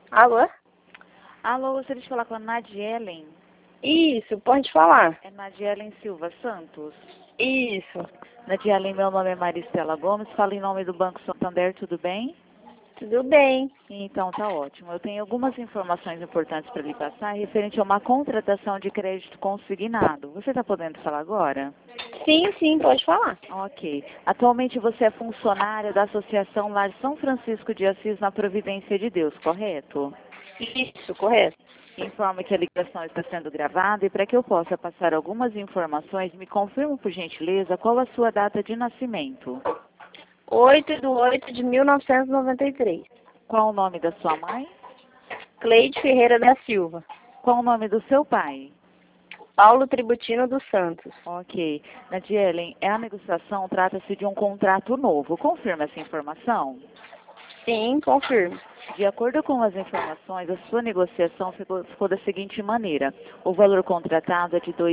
Alô? Alô, gostaria de falar com a Nadielen. Isso, pode falar. É Nadielen Silva Santos. Isso. Nadielen, meu nome é Maristela Gomes, falo em nome do Banco Santander, tudo bem? Tudo bem. Então, tá ótimo. Eu tenho algumas informações importantes para lhe passar referente a uma contratação de crédito consignado. Você está podendo falar agora? Sim, pode falar. Ok. Atualmente você é funcionária da Associação Lar São Francisco de Assis na Providência de Deus, correto? Isso, correto. Informo que a ligação está sendo gravada e para que eu possa passar algumas informações, me confirma, por gentileza, qual a sua data de nascimento. 8/8/1993. Qual o nome da sua mãe? Cleide Ferreira da Silva. Qual o nome do seu pai? Paulo Tributino dos Santos. Ok. Nadielen, a negociação trata-se de um contrato novo. Confirma essa informação? Sim, confirmo. De acordo com as informações, a sua negociação ficou da seguinte maneira. O valor contratado é de R$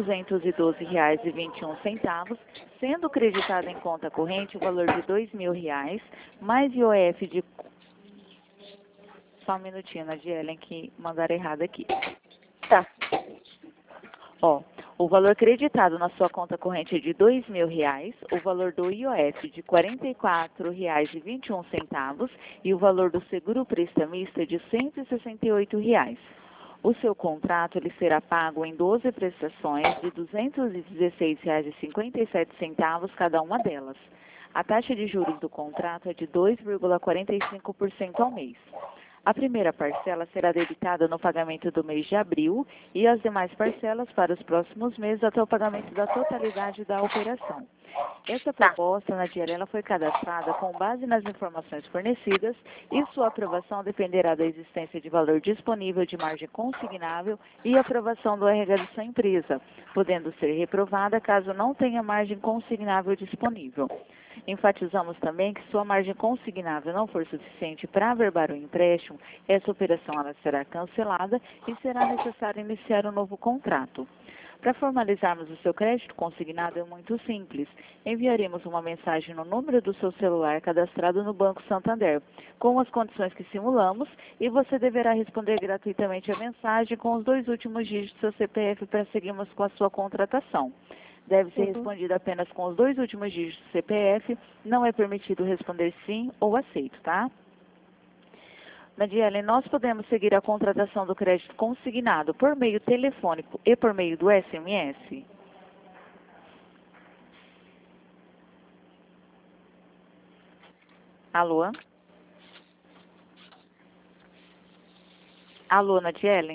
2.212,21, sendo creditado em conta corrente o valor de R$ 2.000, mais IOF de... Só um minutinho, Nadielen, que mandaram errado aqui. Tá. O valor creditado na sua conta corrente é de R$ 2.000, o valor do IOF de R$ 44,21 e o valor do seguro prestamista é de R$ 168. O seu contrato ele será pago em 12 prestações de R$ 216,57 cada uma delas. A taxa de juros do contrato é de 2,45% ao mês. A primeira parcela será debitada no pagamento do mês de abril e as demais parcelas para os próximos meses até o pagamento da totalidade da operação. Essa proposta, Nadielen, ela foi cadastrada com base nas informações fornecidas e sua aprovação dependerá da existência de valor disponível de margem consignável e aprovação do RH de sua empresa, podendo ser reprovada caso não tenha margem consignável disponível. Enfatizamos também que se sua margem consignável não for suficiente para averbar o empréstimo, essa operação ela será cancelada e será necessário iniciar um novo contrato. Para formalizarmos o seu crédito consignado é muito simples. Enviaremos uma mensagem no número do seu celular cadastrado no Banco Santander, com as condições que simulamos, e você deverá responder gratuitamente a mensagem com os 2 últimos dígitos do seu CPF para seguirmos com a sua contratação. Deve ser respondido apenas com os 2 últimos dígitos do CPF, não é permitido responder sim ou aceito, tá? Nadielen, nós podemos seguir a contratação do crédito consignado por meio telefônico e por meio do SMS? Alô? Alô, Nadielen?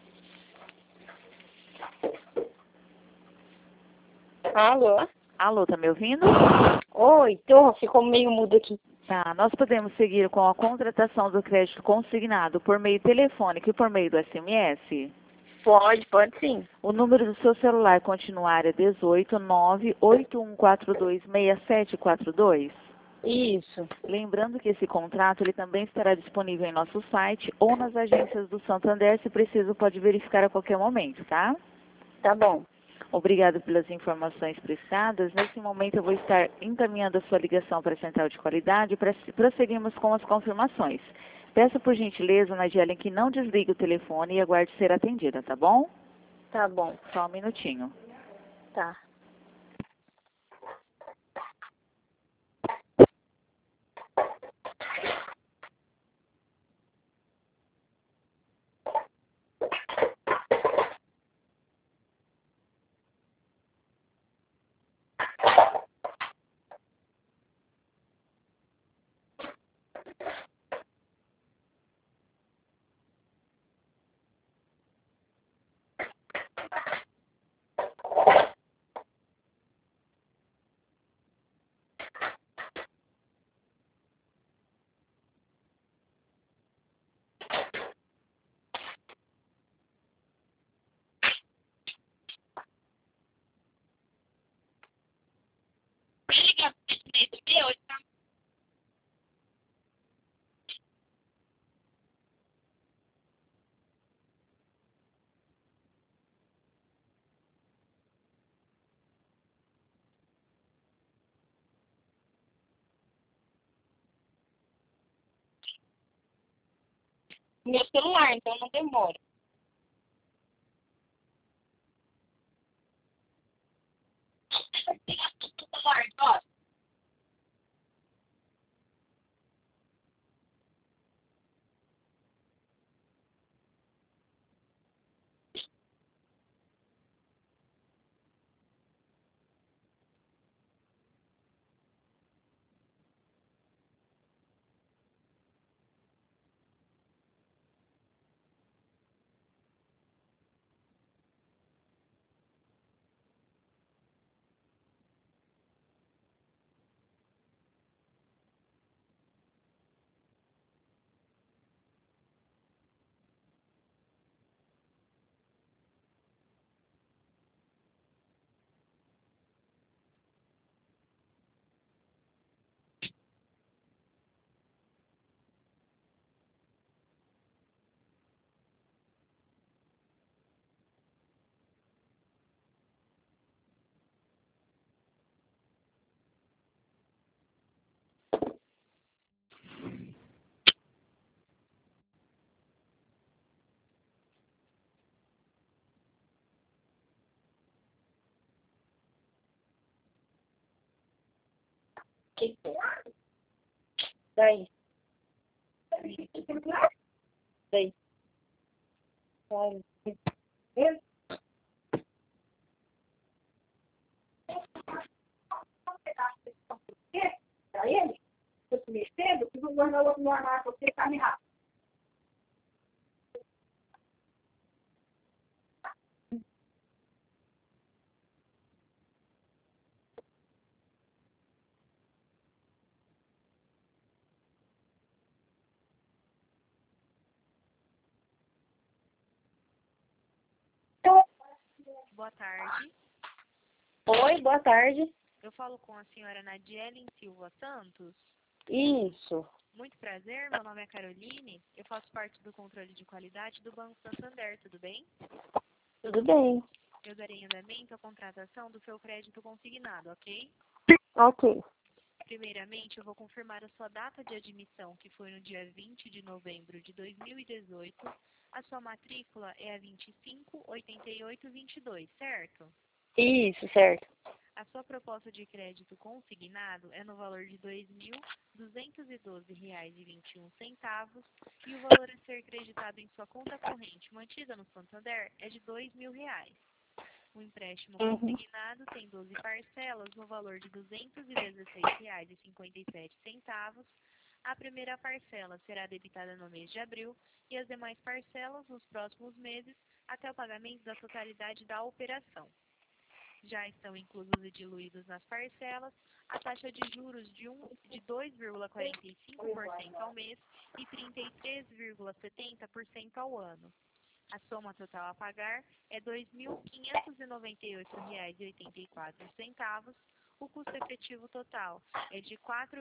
Alô? Alô, tá me ouvindo? Oi, ficou meio mudo aqui. Tá, nós podemos seguir com a contratação do crédito consignado por meio telefônico e por meio do SMS? Pode sim. O número do seu celular continuar é 18981426742? Isso. Lembrando que esse contrato ele também estará disponível em nosso site ou nas agências do Santander, se preciso pode verificar a qualquer momento, tá? Tá bom. Obrigado pelas informações prestadas. Nesse momento eu vou estar encaminhando a sua ligação para a Central de Qualidade para prosseguirmos com as confirmações. Peço por gentileza, Nadielen, que não desligue o telefone e aguarde ser atendida, tá bom? Tá bom. Só um minutinho. Tá. Meu celular, então não demora. Que daí? Daí. Pra ele, eu se mexendo, eu vou guardar o outro no armário, você tá me rápido. Boa tarde. Oi, boa tarde. Eu falo com a senhora Nadiele Silva Santos. Isso. Muito prazer, meu nome é Caroline. Eu faço parte do controle de qualidade do Banco Santander, tudo bem? Tudo bem. Eu darei andamento à contratação do seu crédito consignado, ok? Ok. Primeiramente, eu vou confirmar a sua data de admissão, que foi no dia 20 de novembro de 2018. A sua matrícula é a 258822, certo? Isso, certo. A sua proposta de crédito consignado é no valor de R$ 2.212,21 e o valor a ser creditado em sua conta corrente mantida no Santander é de R$ 2.000. O empréstimo consignado tem 12 parcelas no valor de R$ 216,57. A primeira parcela será debitada no mês de abril e as demais parcelas nos próximos meses até o pagamento da totalidade da operação. Já estão inclusos e diluídos nas parcelas a taxa de juros de 2,45% ao mês e 33,70% ao ano. A soma total a pagar é R$ 2.598,84. O custo efetivo total é de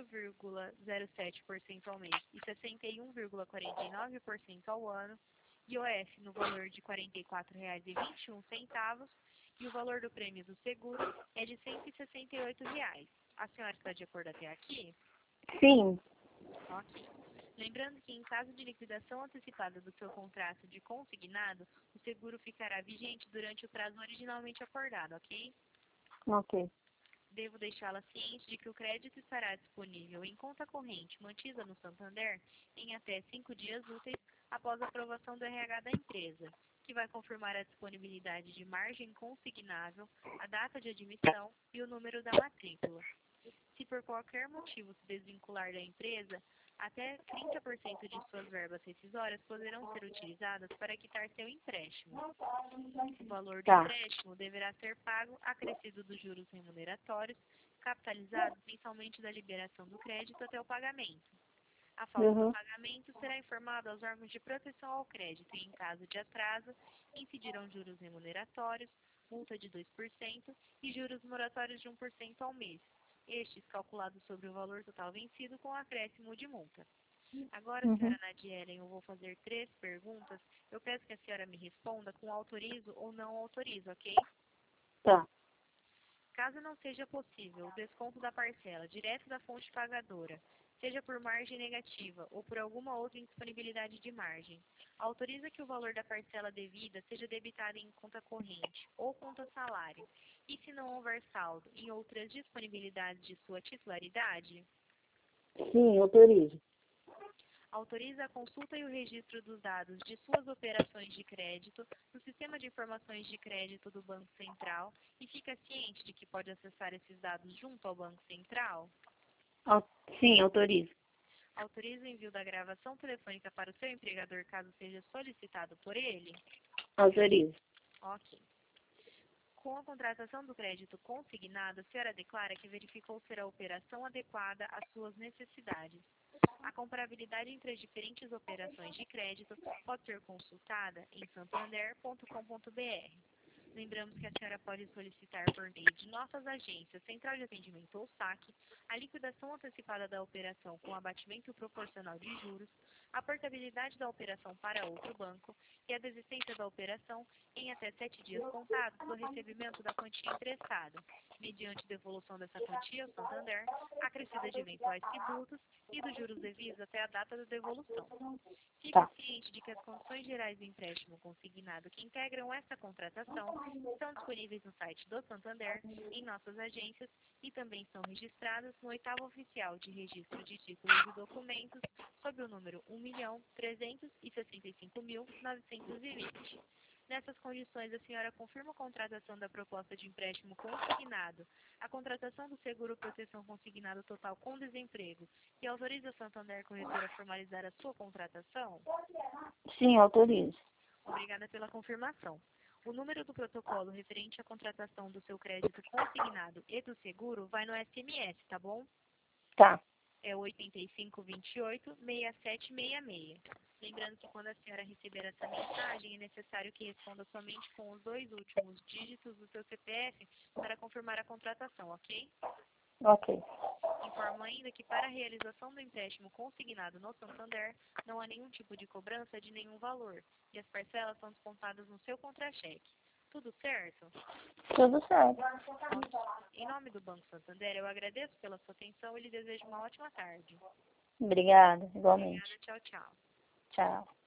4,07% ao mês e 61,49% ao ano. IOF no valor de R$ 44,21 e o valor do prêmio do seguro é de R$ 168. A senhora está de acordo até aqui? Sim. Ok. Lembrando que em caso de liquidação antecipada do seu contrato de consignado, o seguro ficará vigente durante o prazo originalmente acordado, ok? Ok. Devo deixá-la ciente de que o crédito estará disponível em conta corrente mantida no Santander em até 5 dias úteis após a aprovação do RH da empresa, que vai confirmar a disponibilidade de margem consignável, a data de admissão e o número da matrícula. Se por qualquer motivo se desvincular da empresa, até 30% de suas verbas rescisórias poderão ser utilizadas para quitar seu empréstimo. O valor do empréstimo deverá ser pago acrescido dos juros remuneratórios, capitalizados mensalmente da liberação do crédito até o pagamento. A falta do pagamento será informada aos órgãos de proteção ao crédito e, em caso de atraso, incidirão juros remuneratórios, multa de 2% e juros moratórios de 1% ao mês, estes calculados sobre o valor total vencido com acréscimo de multa. Agora, senhora Nadielen, eu vou fazer 3 perguntas. Eu peço que a senhora me responda com autorizo ou não autorizo, ok? Tá. Caso não seja possível o desconto da parcela direto da fonte pagadora, seja por margem negativa ou por alguma outra indisponibilidade de margem. Autoriza que o valor da parcela devida seja debitado em conta corrente ou conta salário, e se não houver saldo em outras disponibilidades de sua titularidade? Sim, autorizo. Autoriza a consulta e o registro dos dados de suas operações de crédito no Sistema de Informações de Crédito do Banco Central e fica ciente de que pode acessar esses dados junto ao Banco Central? Sim, autorizo. Autoriza o envio da gravação telefônica para o seu empregador caso seja solicitado por ele? Autorizo. Ok. Com a contratação do crédito consignado, a senhora declara que verificou ser a operação adequada às suas necessidades. A comparabilidade entre as diferentes operações de crédito pode ser consultada em santander.com.br. Lembramos que a senhora pode solicitar por meio de nossas agências, Central de Atendimento ou SAC, a liquidação antecipada da operação com abatimento proporcional de juros, a portabilidade da operação para outro banco e a desistência da operação em até 7 dias contados do recebimento da quantia emprestada, mediante devolução dessa quantia ao Santander, acrescida de eventuais tributos e dos juros devidos até a data da devolução. Fique ciente de que as condições gerais do empréstimo consignado que integram esta contratação estão disponíveis no site do Santander, em nossas agências e também são registradas no 8º Oficial de Registro de Títulos e Documentos, sob o número 1.365.920. Nessas condições, a senhora confirma a contratação da proposta de empréstimo consignado, a contratação do seguro proteção consignado total com desemprego e autoriza a Santander Corretora a formalizar a sua contratação? Sim, autorizo. Obrigada pela confirmação. O número do protocolo referente à contratação do seu crédito consignado e do seguro vai no SMS, tá bom? Tá. É 8528-6766. Lembrando que quando a senhora receber essa mensagem, é necessário que responda somente com os 2 últimos dígitos do seu CPF para confirmar a contratação, ok? Ok. Informo ainda que para a realização do empréstimo consignado no Santander, não há nenhum tipo de cobrança de nenhum valor, e as parcelas são descontadas no seu contra-cheque. Tudo certo? Tudo certo. Em nome do Banco Santander, eu agradeço pela sua atenção e lhe desejo uma ótima tarde. Obrigada, igualmente. Obrigada, tchau, tchau. Tchau.